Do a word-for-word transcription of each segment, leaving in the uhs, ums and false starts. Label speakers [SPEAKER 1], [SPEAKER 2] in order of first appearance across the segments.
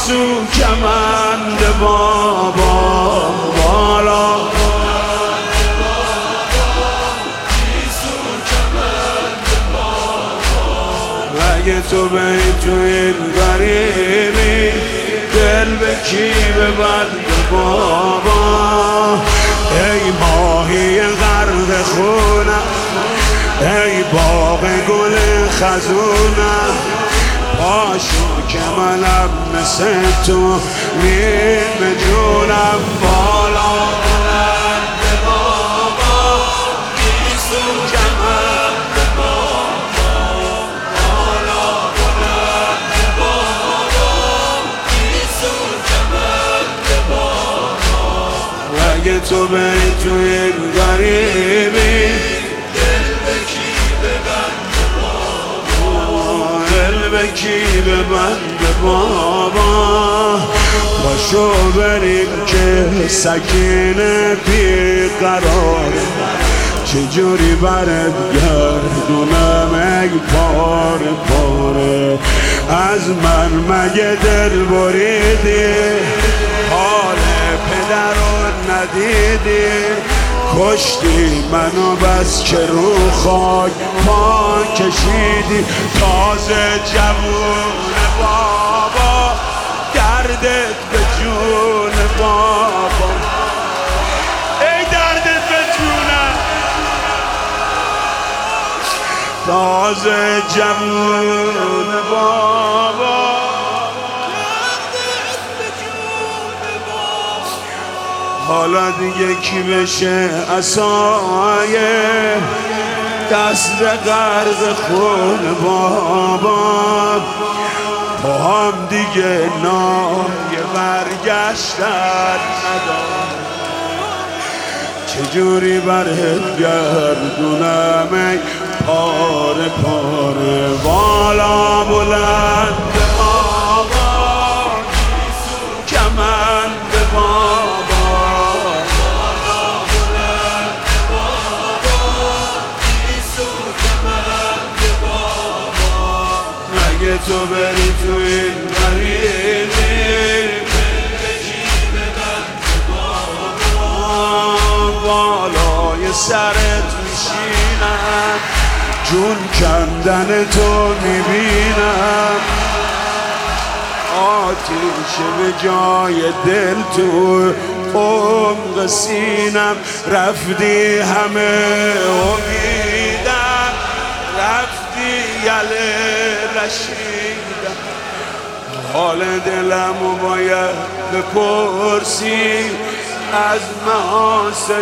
[SPEAKER 1] گیسو کمند بابا بالا اگه تو به تو این غریبی دل به کی ببند بابا ای ماهی غرق خونم ای باغ گل خزونم پاشو که منم مثل تو نیم جونم بالا بلند بابا گیسو کمند بابا بالا بلند بابا گیسو کمند بابا اگه تو به تو این غریبی به کی ببند بابا پاشو بریم که سکینه بی قرار چجوری برد گردونم ای پاره پاره از من مگه دل بریدی حال پدرو ندیدی کشتی منو بس که رو خاک پا کشیدی تازه جوون بابا دردت به جون بابا ای دردت به جونم تازه جوون بابا حالا دیگه کی بشه عصایه دست غرق خون بابا تو هم دیگه نای برگشتن ندار چجوری برهت گردونم ای پاره پاره بالا بلند بابا گیسو کمند بابا اگه تو بری تو این غریبی بالای سرت میشینم جون کندن تو میبینم آتیش به جای دل تو عمق سینم رفتی همه امیدم رفتی یله رشیدم حال دلمو باید بپرسی از محاسن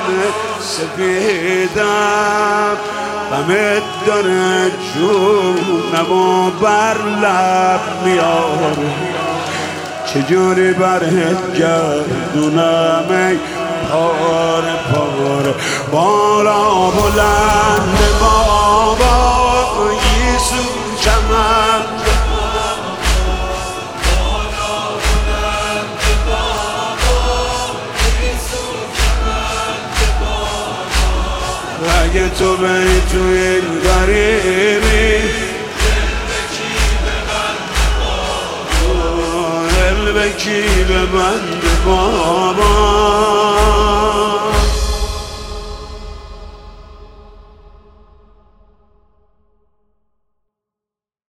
[SPEAKER 1] سپیدم غمت داره جونمو بر لب میاره چجوری برهت گردونم ای پاره پاره بالا بلند بابا گیسو کمند اگه تو به تو این غریبی دل به کی ببند بابا